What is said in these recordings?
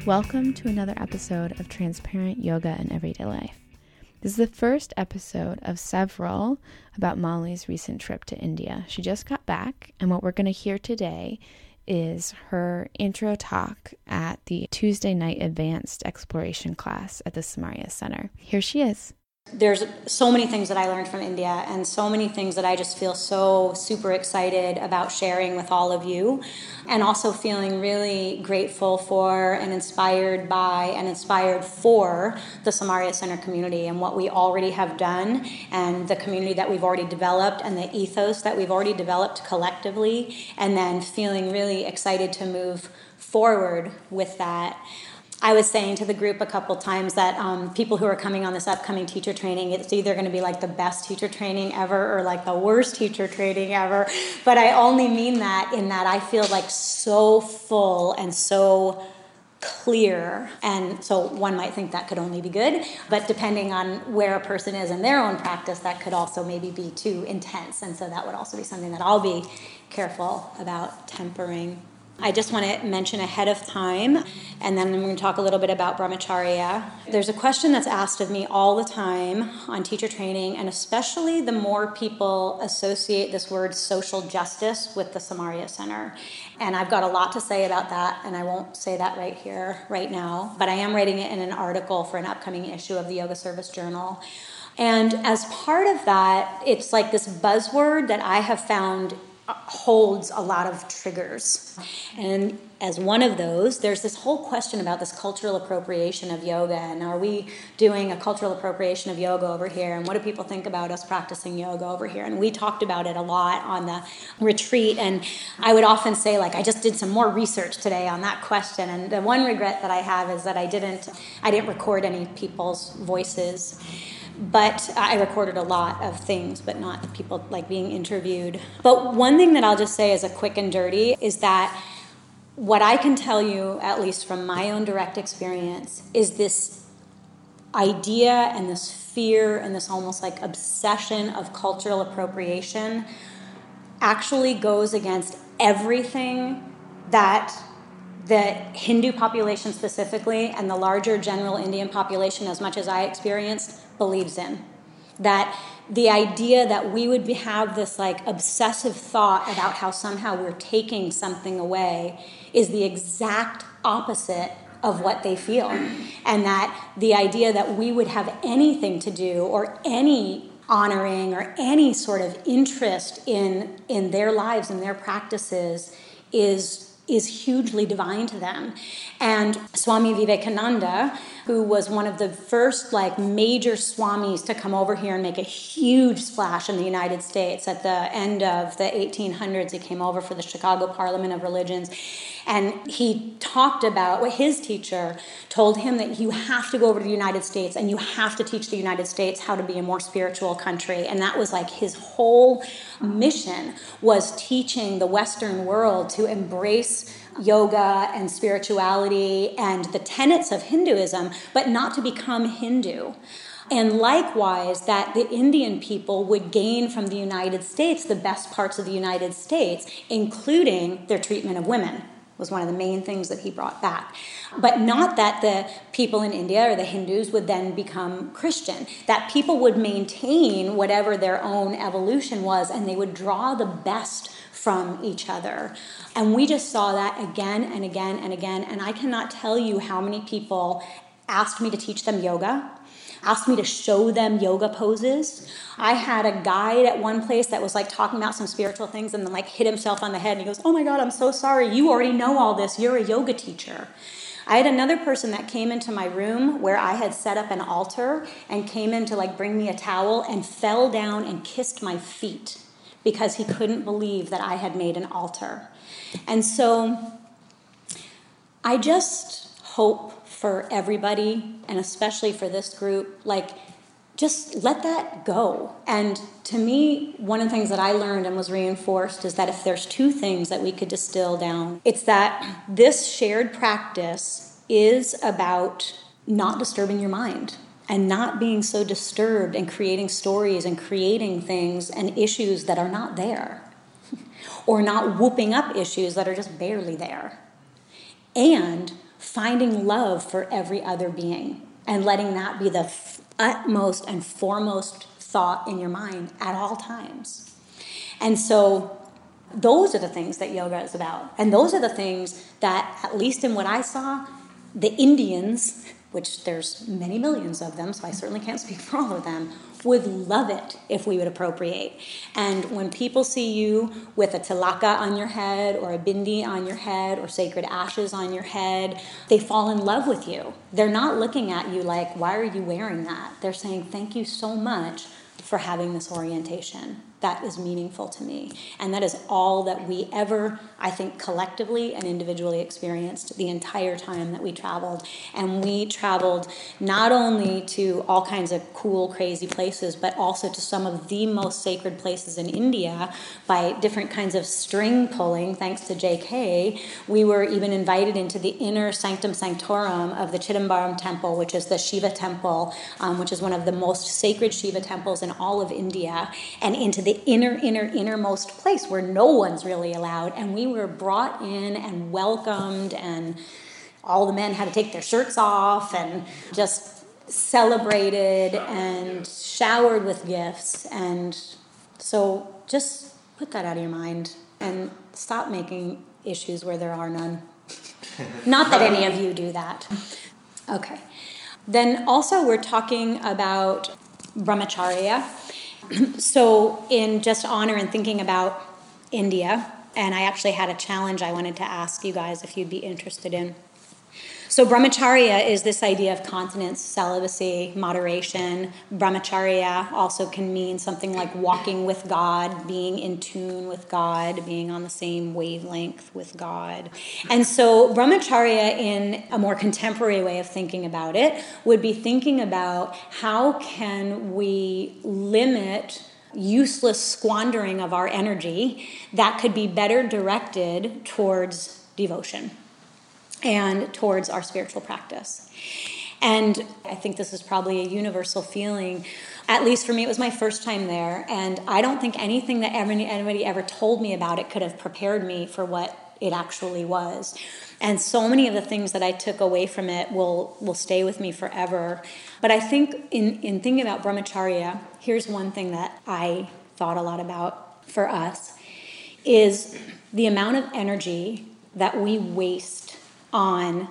Welcome to another episode of Transparent Yoga in Everyday Life. This is the first episode of several about Molly's recent trip to India. She just got back, and what we're going to hear today is her intro talk at the Tuesday night advanced exploration class at the Samaria Center. Here she is. There's so many things that I learned from India and so many things that I just feel so super excited about sharing with all of you, and also feeling really grateful for and inspired by and inspired for the Samaria Center community and what we already have done and the community that we've already developed and the ethos that we've already developed collectively, and then feeling really excited to move forward with that. I was saying to the group a couple times that people who are coming on this upcoming teacher training, it's either going to be like the best teacher training ever or like the worst teacher training ever. But I only mean that in that I feel like so full and so clear. And so one might think that could only be good, but depending on where a person is in their own practice, that could also maybe be too intense. And so that would also be something that I'll be careful about tempering. I just want to mention ahead of time, and then I'm going to talk a little bit about brahmacharya. There's a question that's asked of me all the time on teacher training, and especially the more people associate this word social justice with the Samaria Center. And I've got a lot to say about that, and I won't say that right here, right now, but I am writing it in an article for an upcoming issue of the Yoga Service Journal. And as part of that, it's like this buzzword that I have found holds a lot of triggers. And as one of those, there's this whole question about this cultural appropriation of yoga, and are we doing a cultural appropriation of yoga over here, and what do people think about us practicing yoga over here? And we talked about it a lot on the retreat, and I would often say, like, I just did some more research today on that question, and the one regret that I have is that I didn't record any people's voices. But I recorded a lot of things, but not the people like being interviewed. But one thing that I'll just say as a quick and dirty is that what I can tell you, at least from my own direct experience, is this idea and this fear and this almost like obsession of cultural appropriation actually goes against everything that the Hindu population specifically and the larger general Indian population, as much as I experienced, believes in. That the idea that we would have this like obsessive thought about how somehow we're taking something away is the exact opposite of what they feel. And that the idea that we would have anything to do or any honoring or any sort of interest in their lives and their practices is hugely divine to them. And Swami Vivekananda, who was one of the first like major swamis to come over here and make a huge splash in the United States at the end of the 1800s, he came over for the Chicago Parliament of Religions. And he talked about what his teacher told him, that you have to go over to the United States and you have to teach the United States how to be a more spiritual country. And that was like his whole mission, was teaching the Western world to embrace yoga and spirituality and the tenets of Hinduism, but not to become Hindu. And likewise, that the Indian people would gain from the United States the best parts of the United States, including their treatment of women, was one of the main things that he brought back. But not that the people in India or the Hindus would then become Christian, that people would maintain whatever their own evolution was, and they would draw the best from each other. And we just saw that again and again and again. And I cannot tell you how many people asked me to teach them yoga, asked me to show them yoga poses. I had a guide at one place that was like talking about some spiritual things and then like hit himself on the head and he goes, "Oh my God, I'm so sorry. You already know all this. You're a yoga teacher." I had another person that came into my room where I had set up an altar and came in to like bring me a towel and fell down and kissed my feet because he couldn't believe that I had made an altar. And so I just hope for everybody, and especially for this group, like, just let that go. And to me, one of the things that I learned and was reinforced is that if there's two things that we could distill down, it's that this shared practice is about not disturbing your mind and not being so disturbed and creating stories and creating things and issues that are not there, or not whooping up issues that are just barely there. And finding love for every other being and letting that be the utmost and foremost thought in your mind at all times. And so those are the things that yoga is about. And those are the things that, at least in what I saw, the Indians, which there's many millions of them, so I certainly can't speak for all of them, would love it if we would appropriate. And when people see you with a tilaka on your head or a bindi on your head or sacred ashes on your head, they fall in love with you. They're not looking at you like, why are you wearing that? They're saying, thank you so much for having this orientation. That is meaningful to me. And that is all that we ever, I think, collectively and individually experienced the entire time that we traveled. And we traveled not only to all kinds of cool, crazy places, but also to some of the most sacred places in India by different kinds of string pulling, thanks to JK. We were even invited into the inner sanctum sanctorum of the Chidambaram temple, which is the Shiva temple, which is one of the most sacred Shiva temples in all of India, and into the innermost place where no one's really allowed. And we were brought in and welcomed, and all the men had to take their shirts off and just celebrated and showered with gifts. And so just put that out of your mind and stop making issues where there are none. Not that any of you do that. Okay. Then also we're talking about brahmacharya. So in just honor and thinking about India, and I actually had a challenge I wanted to ask you guys if you'd be interested in. So brahmacharya is this idea of continence, celibacy, moderation. Brahmacharya also can mean something like walking with God, being in tune with God, being on the same wavelength with God. And so brahmacharya, in a more contemporary way of thinking about it, would be thinking about how can we limit useless squandering of our energy that could be better directed towards devotion and towards our spiritual practice. And I think this is probably a universal feeling. At least for me, it was my first time there, and I don't think anything that anybody ever told me about it could have prepared me for what it actually was. And so many of the things that I took away from it will stay with me forever. But I think in thinking about brahmacharya, here's one thing that I thought a lot about for us, is the amount of energy that we waste on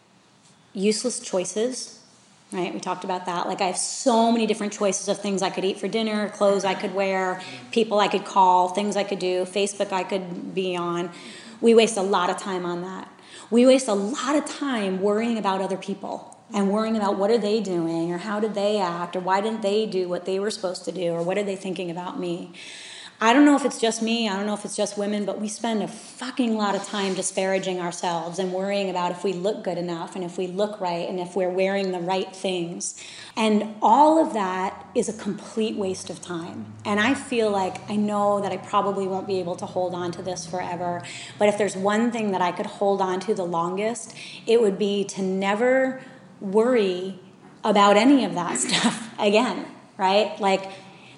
useless choices, right? We talked about that. Like, I have so many different choices of things I could eat for dinner, clothes I could wear, people I could call, things I could do, Facebook I could be on. We waste a lot of time on that. We waste a lot of time worrying about other people and worrying about what are they doing, or how did they act, or why didn't they do what they were supposed to do, or what are they thinking about me. I don't know if it's just me, I don't know if it's just women, but we spend a fucking lot of time disparaging ourselves and worrying about if we look good enough and if we look right and if we're wearing the right things. And all of that is a complete waste of time. And I feel like, I know that I probably won't be able to hold on to this forever, but if there's one thing that I could hold on to the longest, it would be to never worry about any of that stuff again, right? Like,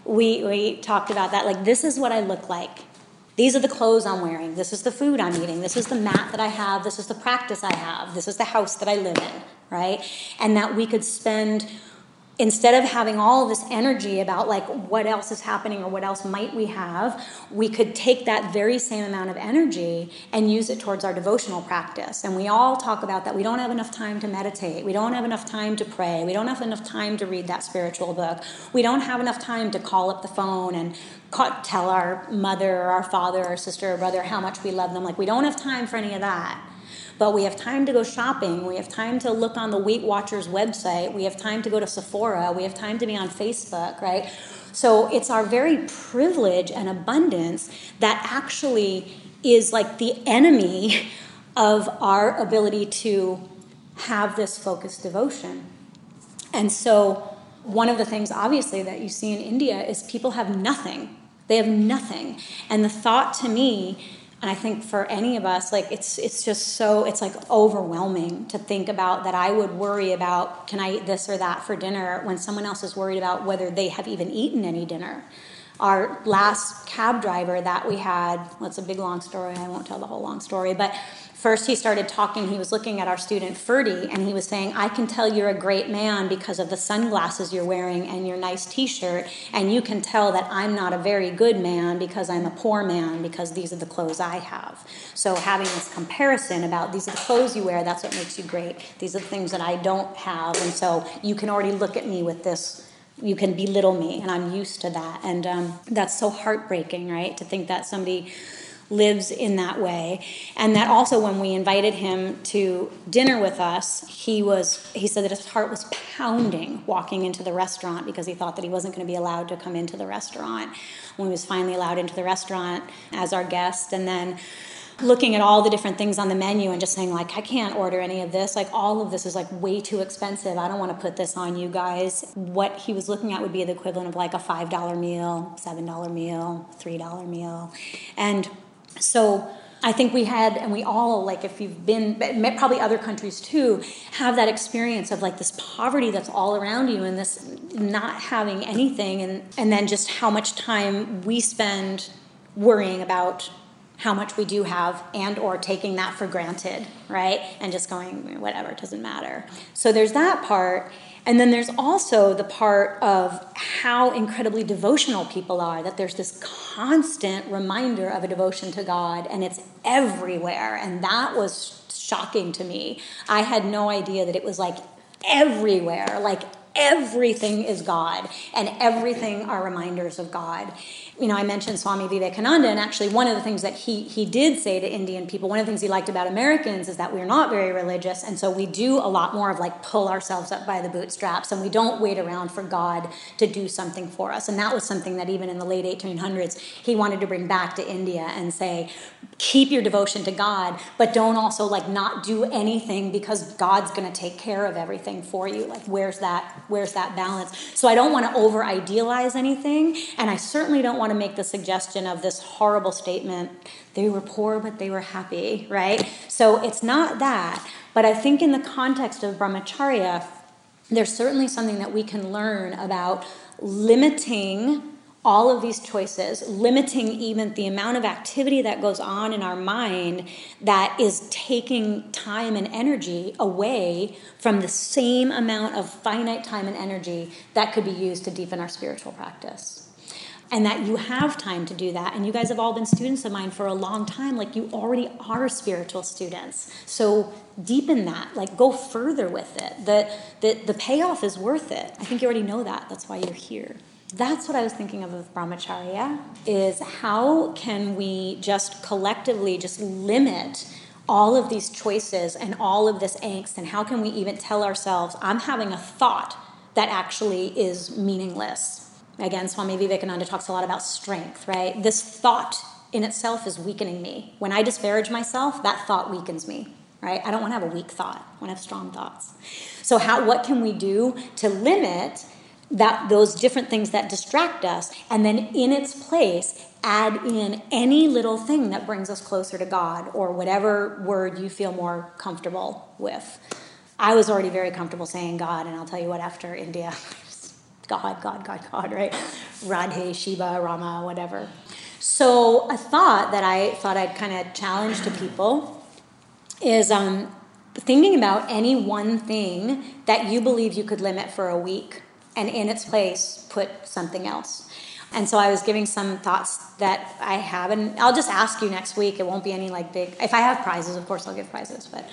we talked about that, like, this is what I look like. These are the clothes I'm wearing. This is the food I'm eating. This is the mat that I have. This is the practice I have. This is the house that I live in, right? And that we could spend, instead of having all this energy about like what else is happening or what else might we have, we could take that very same amount of energy and use it towards our devotional practice. And we all talk about that. We don't have enough time to meditate. We don't have enough time to pray. We don't have enough time to read that spiritual book. We don't have enough time to call up the phone and tell our mother or our father or sister or brother how much we love them. Like, we don't have time for any of that. But we have time to go shopping. We have time to look on the Weight Watchers website. We have time to go to Sephora. We have time to be on Facebook, right? So it's our very privilege and abundance that actually is like the enemy of our ability to have this focused devotion. And so one of the things, obviously, that you see in India is people have nothing. They have nothing. And the thought to me, and I think for any of us, like, it's just so, it's like overwhelming to think about that I would worry about, can I eat this or that for dinner, when someone else is worried about whether they have even eaten any dinner. our last cab driver that we had, well, it's a big long story, I won't tell the whole long story, but first he started talking, he was looking at our student Ferdy, and he was saying, I can tell you're a great man because of the sunglasses you're wearing and your nice t-shirt, and you can tell that I'm not a very good man because I'm a poor man because these are the clothes I have. So having this comparison about these are the clothes you wear, that's what makes you great. These are the things that I don't have, and so you can already look at me with this. You can belittle me, and I'm used to that. And that's so heartbreaking, right, to think that somebody lives in that way. And that also when we invited him to dinner with us, he said that his heart was pounding walking into the restaurant because he thought that he wasn't going to be allowed to come into the restaurant. When he was finally allowed into the restaurant as our guest, and then looking at all the different things on the menu and just saying, like, I can't order any of this. Like, all of this is, like, way too expensive. I don't want to put this on you guys. What he was looking at would be the equivalent of, like, a $5 meal, $7 meal, $3 meal. And so I think we had, and we all, like, if you've been, probably other countries too, have that experience of, like, this poverty that's all around you and this not having anything, and then just how much time we spend worrying about how much we do have and or taking that for granted, right? And just going, whatever, it doesn't matter. So there's that part. And then there's also the part of how incredibly devotional people are, that there's this constant reminder of a devotion to God, and it's everywhere. And that was shocking to me. I had no idea that it was, like, everywhere, like everything is God, and everything are reminders of God. You know, I mentioned Swami Vivekananda, and actually one of the things that he did say to Indian people, one of the things he liked about Americans is that we're not very religious, and so we do a lot more of, like, pull ourselves up by the bootstraps, and we don't wait around for God to do something for us. And that was something that even in the late 1800s, he wanted to bring back to India and say, keep your devotion to God, but don't also, like, not do anything because God's going to take care of everything for you. Like, where's that balance? So I don't want to over-idealize anything, and I certainly don't want to make the suggestion of this horrible statement, they were poor but they were happy, right? So it's not that, but I think in the context of brahmacharya, there's certainly something that we can learn about limiting all of these choices, limiting even the amount of activity that goes on in our mind that is taking time and energy away from the same amount of finite time and energy that could be used to deepen our spiritual practice. And that you have time to do that. And you guys have all been students of mine for a long time. Like, you already are spiritual students. So deepen that. Like, go further with it. The payoff is worth it. I think you already know that. That's why you're here. That's what I was thinking of with brahmacharya, is how can we just collectively just limit all of these choices and all of this angst, and how can we even tell ourselves, I'm having a thought that actually is meaningless. Again, Swami Vivekananda talks a lot about strength, right? This thought in itself is weakening me. When I disparage myself, that thought weakens me, right? I don't want to have a weak thought. I want to have strong thoughts. So what can we do to limit those different things that distract us, and then in its place add in any little thing that brings us closer to God, or whatever word you feel more comfortable with. I was already very comfortable saying God, and I'll tell you what, after India, God, right? Radhe, Shiva, Rama, whatever. So a thought that I thought I'd kind of challenge to people is thinking about any one thing that you believe you could limit for a week, and in its place put something else. And so I was giving some thoughts that I have, and I'll just ask you next week. It won't be any, like, big. If I have prizes, of course I'll give prizes, but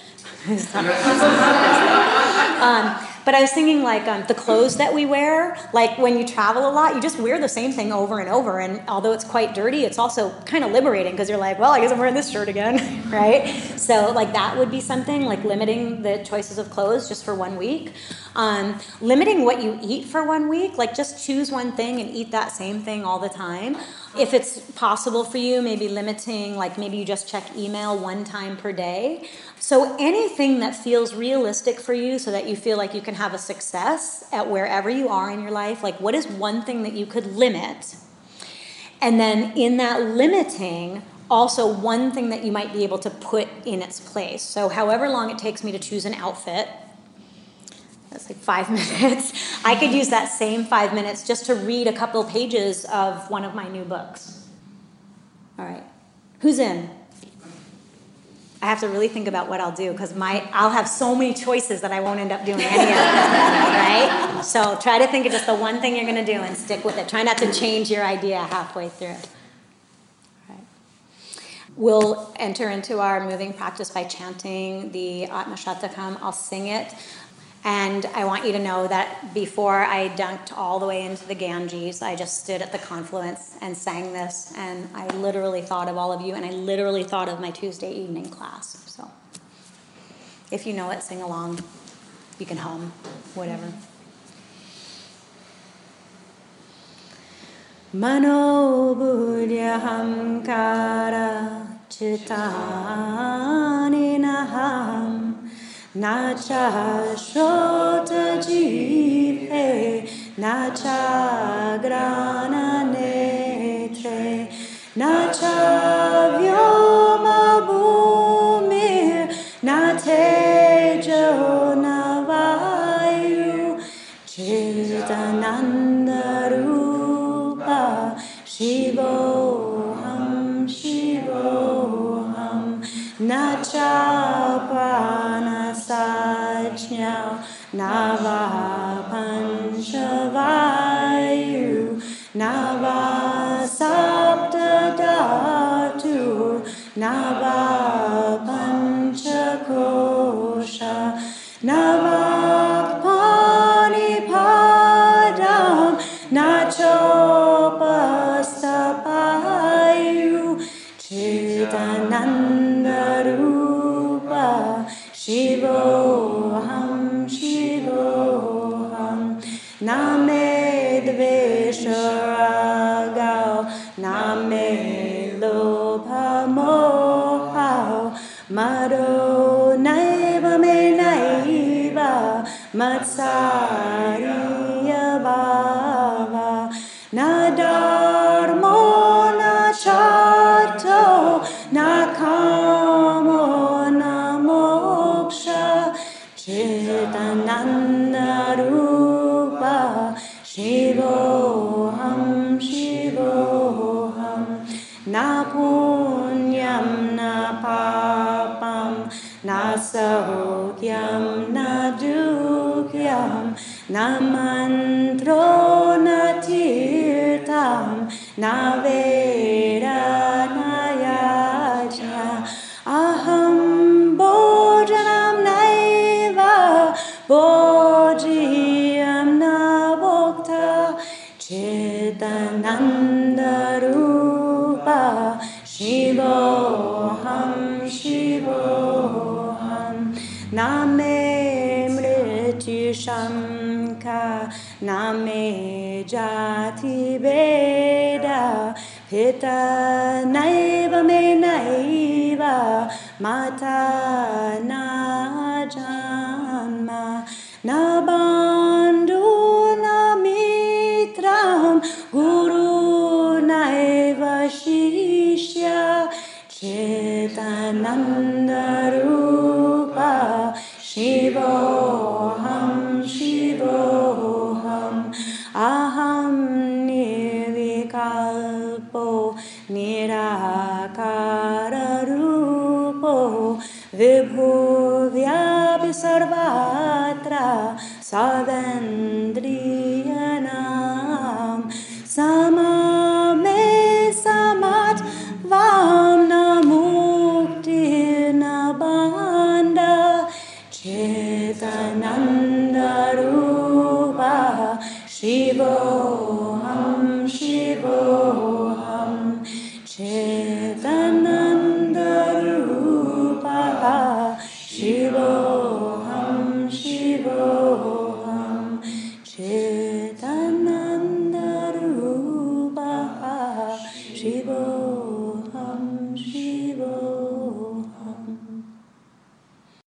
but I was thinking, like, the clothes that we wear, like, when you travel a lot, you just wear the same thing over and over, and although it's quite dirty, it's also kind of liberating, because you're like, well, I guess I'm wearing this shirt again, right? So, like, that would be something, like limiting the choices of clothes just for 1 week. Limiting what you eat for 1 week, like, just choose one thing and eat that same thing all the time. If it's possible for you, maybe limiting, like, maybe you just check email 1 time per day. So anything that feels realistic for you, so that you feel like you can have a success at wherever you are in your life. Like, what is one thing that you could limit? And then in that limiting, also one thing that you might be able to put in its place. So however long it takes me to choose an outfit, That's like 5 minutes. I could use that same 5 minutes just to read a couple pages of one of my new books. All right. Who's in? I have to really think about what I'll do because I'll have so many choices that I won't end up doing any of them, right? So try to think of just the one thing you're going to do and stick with it. Try not to change your idea halfway through. We'll enter into our moving practice by chanting the Atma Shatakam. I'll sing it. And I want you to know that before I dunked all the way into the Ganges, I just stood at the confluence and sang this. And I literally thought of all of you, and I literally thought of my Tuesday evening class. So if you know it, sing along. You can hum, whatever. Mano buddhya hamkara chitani naham nacha shrota jibhe nacha grana netre nacha vyoma bhumir natejo navayu chidananda rupa shivoham shivoham nacha pranasajna nava panchavayu nava sapta dhatu nava panchakosha nava panipadam nachopastapayu chidananda rupa shivoham shivoham name dvesharagal name lobha moha mado naiva me naiva matsariya bhava na dharmo na chato na kamo na moksha chidananda rupa shivoham shivoham na punyam na papam na saukyam na dukhyam na mantro na tirtam na veda na yajna aham bhojanam naiva bhojiyam na bhokta chidananda rupa shivoham shivoham name mrityu shamka name jati veda pita naiva me naiva mata na janma na bandhu na mitram guru naiva shishya chidananda rupa shivoham shivoham aham nirvikalpo nirakara rupo vibhu vyapi sarvatra sadandriyanam samame samat vam na mukti na banda chidananda rupa shivo